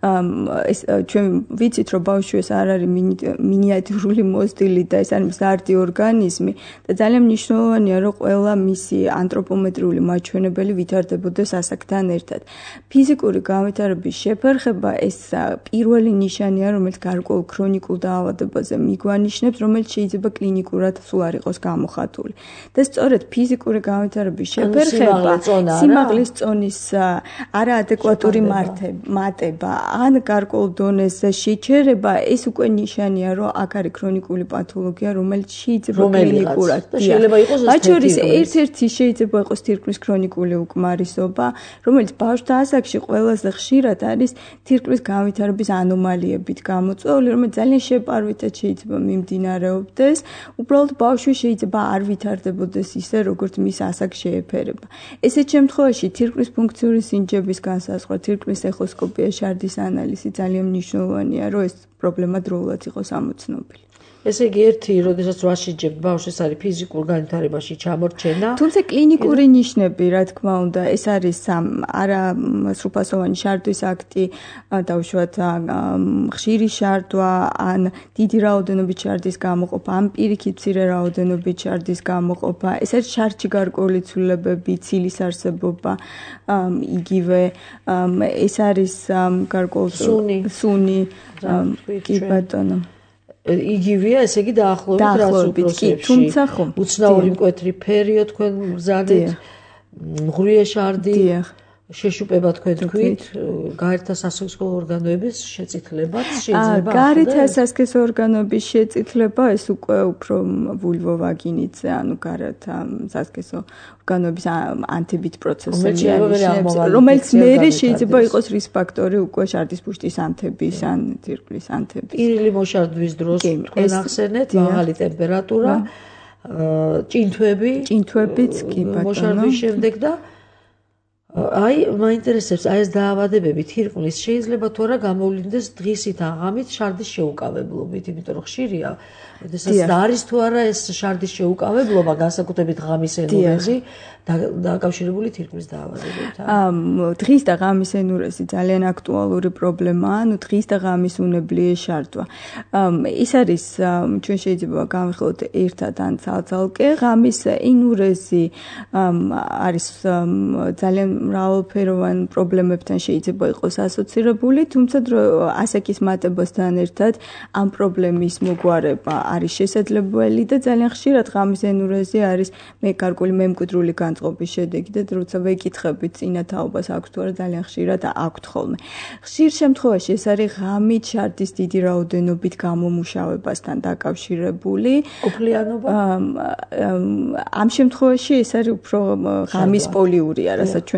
ეს ჩვენ ვიცით, რომ ბავშვი ეს არ არის მინიატურული მოზრდილი და ეს არის მზარდი ორგანიზმი და ძალიან მნიშვნელოვანია, რომ ყველა მისი ანთროპომეტრიული მაჩვენებელი ვითარდებოდეს ასაკთან ერთად. ფიზიკური განვითარების შეფერხება ეს პირველი ნიშანია, რომელიც გარკვეულ ქრონიკულ დაავადებაზე მიგვანიშნებს, რომელიც შეიძლება კლინიკურად სულ არ იყოს გამოხატული. და სწორედ ფიზიკური განვითარების შეფერხება, სიმაღლის წონის არაადეკვატური მატება ან გარკვეულ დონეზე შეჩერება, ეს უკვე ნიშანია, რომ აქ არის ქრონიკული პათოლოგია, რომელიც შეიძლება კლინიკურად შეიძლება იყოს მათ შორის ერთ-ერთი შეიძლება იყოს თირკმლის ქრონიკული უკმარისობა, რომელიც ბავშვთა ასაკში ყველაზე ხშირად არის თირკმლის განვითარების ანომალიებით გამოწვეული, რომელიც ძალიან შეპარვითად შეიძლება მიმდინარეობდეს. უბრალოდ ბავშვი შეიძლება არ ვითარდებოდეს ისე, როგორც მის ასაკს შეეფერება. ესეთ შემთხვევაში თირკმლის ფუნქციური სინჯების განსაზღვრა, თირკმლის ეხოსკოპია, შარდის ანალიზი ძალიან მნიშვნელოვანია, რომ ეს პრობლემა დროულად იყოს ამოცნობილი. ესე იგი ერთი, როდესაც ვაშიჯებ ბავშვს, ეს არის ფიზიკურ განვითარებაში ჩამორჩენა. თუმცა კლინიკური ნიშნები, რა თქმა უნდა, ეს არის არა სრულფასოვანი შარდვის აქტი, დაუშვათ ხშირი შარდვა, ან დიდი რაოდენობით შარდის გამოყოფა, ან პირიქით მცირე რაოდენობით შარდის გამოყოფა. ეს არის შარდში გარკვეული ცვლილებები, ცილის არსებობა, იგივე ეს არის გარკვეული სუნი, კი ბატონო. იგივეა, ესე იგი დაახლოებით რას უპროცესში. თუმცა ხო, უცნაური მკვეთრი ფერიო თქვენ მგზავრდით, მღვრიე შარდი, შეშუპება თქვენ თქვით, გაერთა სასქესო ორგანოების შეწითლებაც შეიძლება. გაერთა სასქესო ორგანოების შეწითლება ეს უკვე უფრო ვულვოვაგინიძე, ანუ გაერთა სასქესო ორგანოების ანთებით პროცესები, რომელიც მერე შეიძლება იყოს რისკ ფაქტორი უკვე შარდის ბუშტის ანთების ან თირკმლის ანთების. პირილი მოშარდვის დროს თქვენ ახსენეთ მაღალი ტემპერატურა, ჭინთვები, ჭინთვებიც კი ბატონო. მოშარდვის შემდეგ და აი, მაინტერესებს, აი ეს დაავადებები თირკმლის შეიძლება თუ არა გამოვლინდეს დღისით აღამით შარდის შეუკავებლობით, იმიტომ რომ ხშირია, როდესაც არის თუ არა ეს შარდის შეუკავებლობა, განსაკუთრებით ღამის ენურეზი დაკავშირებული თირკმლის დაავადებებთან. დღის და ღამის ენურეზი ძალიან აქტუალური პრობლემაა, ანუ დღის და ღამის უნებლიე შარდვა. ის არის ჩვენ შეიძლება გავიხილოთ ერთად ან ცალ-ცალკე. ღამის ენურეზი არის ძალიან მრავალფეროვან პრობლემებთან შეიძლება იყოს ასოცირებული, თუმცა ასაკის მატებასთან ერთად ამ პრობლემის მოგვარება არის შესაძლებელი და ძალიან ხშირად ღამის ენურეზი არის გარკვეული მემკვიდრული განწყობის შედეგი და როცა ვეკითხებით წინა თაობას აქვს თუ არა, ძალიან ხშირად აქვთ ხოლმე. ხშირ შემთხვევაში ეს არის ღამით შარდის დიდი რაოდენობით გამომუშავებასთან დაკავშირებული. კუფლიანობა? ამ შემთხვევაში ეს არის უფრო ღამის პოლიურია, რასაც ჩვენ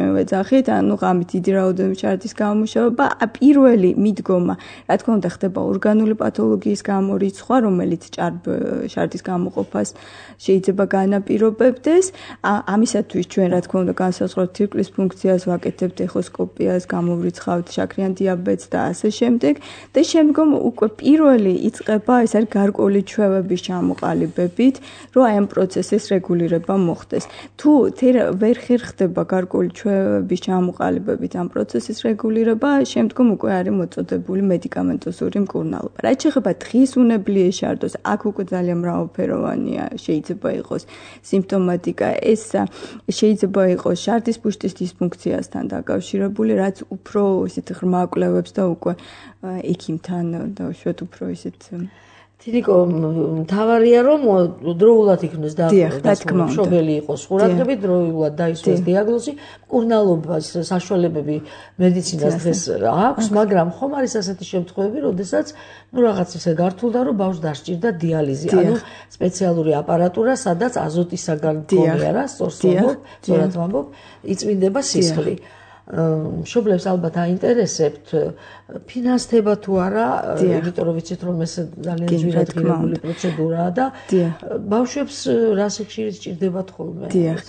ჩვენ ვეძახით, ანუ ღამით დიდი რაოდენობის შარდის გამომუშავება, პირველი მიდგომა, რა თქმა უნდა, ხდება ორგანული პათოლოგიის გამო რიცხვა, რომელიც შარდის გამოყოფას შეიძლება განაპირობებდეს. ამისათვის ჩვენ რა თქმა უნდა განსაზღვრავთ თირკმლის ფუნქციას, ვაკეთებთ ეხოსკოპიას, გამოვრიცხავთ შაქრიან დიაბეტს და ასე შემდეგ. და შემდგომ უკვე პირველი იწყება, ეს არის გარკვეული ჩვევების ჩამოყალიბებით, რომ აი ამ პროცესის რეგულირება მოხდეს. თუ ვერ ხერხდება გარკვეული ჩვევების ჩამოყალიბებით ამ პროცესის რეგულირება, შემდგომ უკვე არის მოწოდებული მედიკამენტოზური მკურნალობა. რაც შეეხება დღის უნებლიეს შარდოს, აქ უკვე ძალიან მრავალფეროვანია, შეიძლება იყოს სიმპტომატიკა, ეს შეიძლება იყოს შარდის ბუშტის დისფუნქციასთან დაკავშირებული, რაც უფრო ისეთ ღრმა კვლევებს და უკვე ექიმთან დავუშვათ უფრო ისეთ თინიკო, თავარია რომ დროულად იქნეს დასმული, მშობელი იყოს ყურადღებით, დროულად დაისვას დიაგნოზი, მკურნალობის საშუალებები მედიცინას დღეს აქვს, მაგრამ ხომ არის ასეთი შემთხვევები, როდესაც ნუ რაღაც ისე გართულდა, რომ ბავშვს დასჭირდა დიალიზი, ანუ სპეციალური აპარატურა, სადაც აზოტისაგან მქონია რა, სწორად ვამბობ, იწმინდება სისხლი. მშობლებს ალბათ აინტერესებთ ფინანსდება თუ არა, იმიტომ რომ ვიცით რომ ეს ძალიან ძვირადღირებული პროცედურაა და ბავშვებს რა სიხშირით სჭირდებათ ხოლმე. დიახ.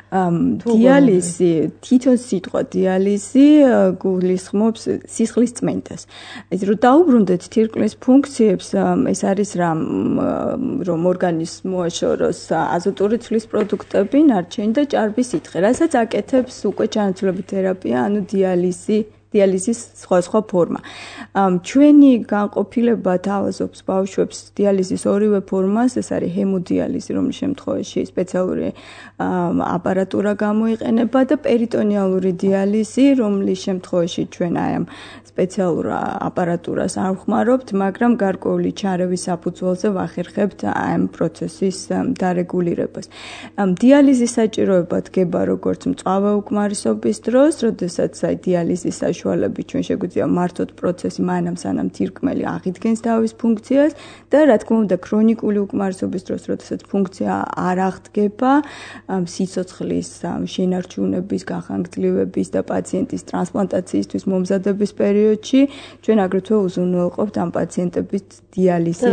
დიალიზი, თვითონ სიტყვა დიალიზი გულისხმობს სისხლის წმენდას. ეს რომ დაუბრუნდეთ თირკმლის ფუნქციებს, ეს არის რამ რომ ორგანიზმს მოაშოროს აზოტური ცვლის პროდუქტები, ნარჩენი და ჭარბი სითხე, რასაც აკეთებს უკვე ჩანაცვლებით თერაპია, ანუ დიალიზი დიალიზის სხვა სხვა ფორმა. ჩვენი განყოფილება თავაზობს ბავშვებს დიალიზის ორივე ფორმას, ეს არის ჰემოდიალიზი, რომლის შემთხვევაში სპეციალური აპარატურა გამოიყენება და პერიტონიალური დიალიზი, რომლის შემთხვევაში ჩვენ აი ამ სპეციალურ აპარატურას არ ვხმარობთ, მაგრამ გარკვეული ჩარევის საფუძველზე ვახერხებთ აი ამ პროცესის დარეგულირებას. დიალიზის საჭიროება დგება როგორც მწვავე უკმარისობის დროს, როდესაც აი დიალიზის საშუალებით ჩვენ შეგვიძლია მართოთ პროცესი მანამ სანამ თირკმელი აღიდგენს თავის ფუნქციას და რა თქმა უნდა ქრონიკული უკმარისობის დროს, როდესაც ფუნქცია არ აღდგება, სიცოცხლის შენარჩუნების, გახანგრძლივების და პაციენტის ტრანსპლანტაციისთვის მომზადების პერიოდში ჩვენ აგრეთვე უზრუნველყოფთ ამ პაციენტების დიალიზით.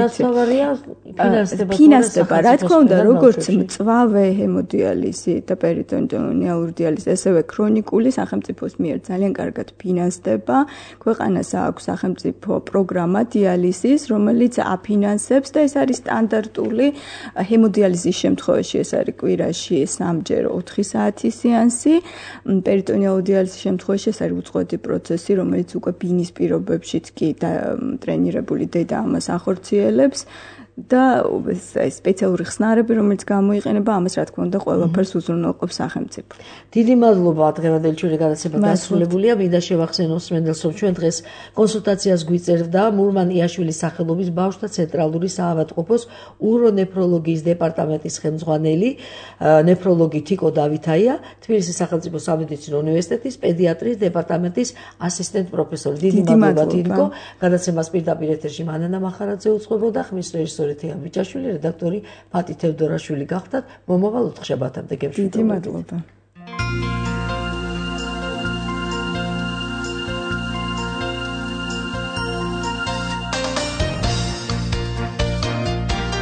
ფინანსდება, რა თქმა უნდა, როგორც მწვავე ჰემოდიალიზი და პერიტონიალური დიალიზი, ასევე ქრონიკული სახელმწიფოს მიერ ძალიან კარგად ფინანსდება. ქვეყანას აქვს სახელმწიფო პროგრამა დიალიზის, რომელიც აფინანსებს და ეს არის სტანდარტული ჰემოდიალიზის შემთხვევაში, ეს არის კვირაში სამჯერ ოთხი საათის სეანსი. პერიტონიალური დიალიზის შემთხვევაში ეს არის უწყვეტი პროცესი, რომელიც უკვე ბინის პირობებშიც კი ტრენირებული დედა ამას ახორციელებს. და სპეციალური ხსნარები, რომელიც გამოიყენება, ამას რა თქმა უნდა ყველაფერს უზრუნველყოფს სახელმწიფო. დიდი მადლობა, დღევანდელი ჩვენი გადაცემა დასრულებულია. მინდა შევახსენო მსმენელს, რომ ჩვენ დღეს კონსულტაციას გვიწერდა მურმან იაშვილის სახელობის ბავშვთა ცენტრალური საავადმყოფოს ურონეფროლოგიის დეპარტამენტის ხელმძღვანელი, ნეფროლოგი თიკო დავითაია, თბილისის სახელმწიფო სამედიცინო უნივერსიტეტის პედიატრიის დეპარტამენტის ასისტენტ პროფესორი. დიდი მადლობა თიკო. გადაცემას პირდაპირ ეთერში მანანა მახარაძე უწყობოდა, ხმის რეჟისორი თეა ბიჭაშვილი, რედაქტორი ფატი თევდორაშვილი გახდათ. მომავალ ოთხშაბათამდე გემშვიდობებით. დიდი მადლობა.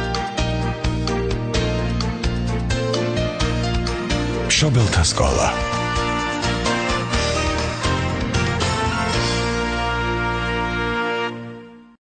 მშობელთა სკოლა.